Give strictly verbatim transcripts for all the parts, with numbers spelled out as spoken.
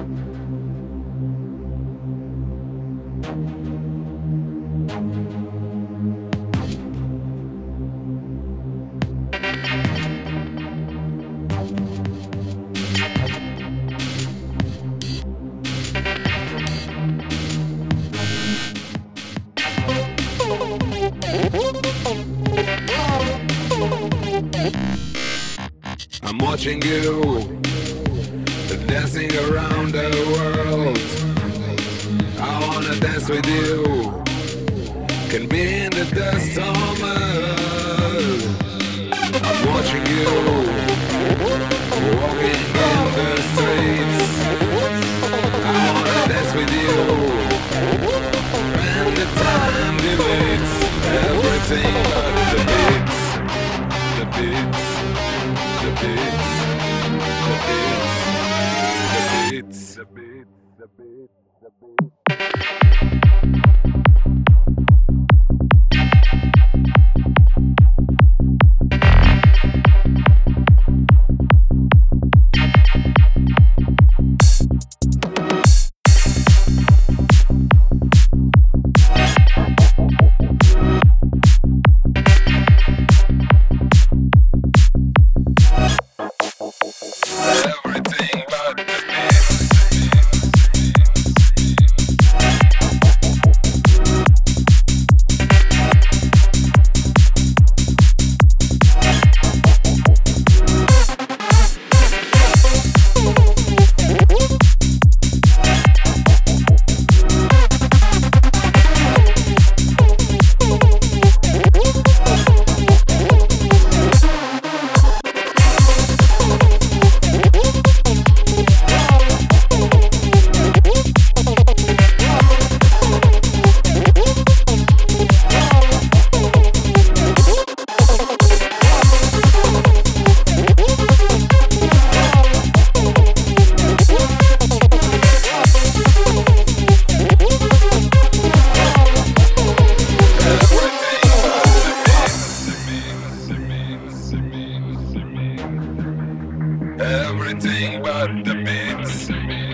I'm watching you dancing around the world. I wanna dance with you. Can be in the dust summer. I'm watching you walking in the streets. I wanna dance with you. And the time deletes everything but the beats, the beats, the beats, the beats, the beats, the beats, the beats, the beats. Everything but the beats.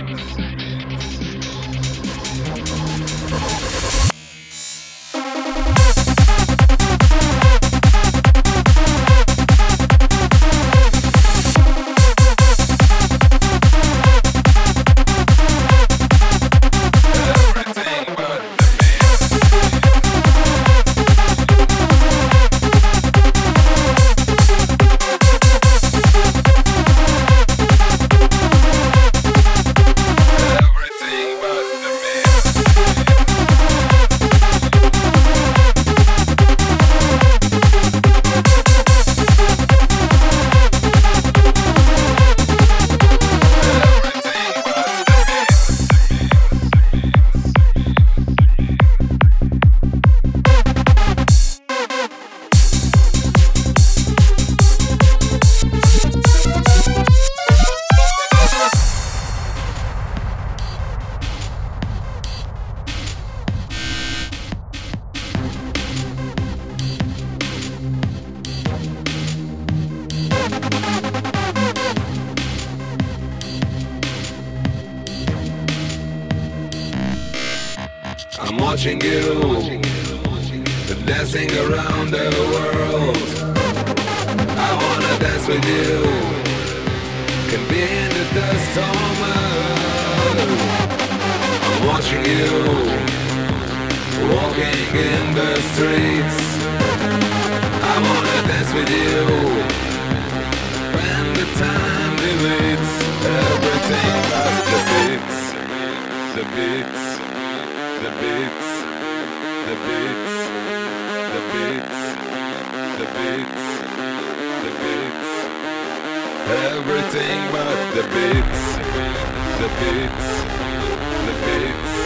I'm watching you dancing around the world. I wanna dance with you. Can be in the dust summer. I'm watching you walking in the streets. I wanna dance with you. When the time deletes everything but the beats, the beats, the beats, the beats, the beats, the beats, the beats, everything but the beats, the beats, the beats.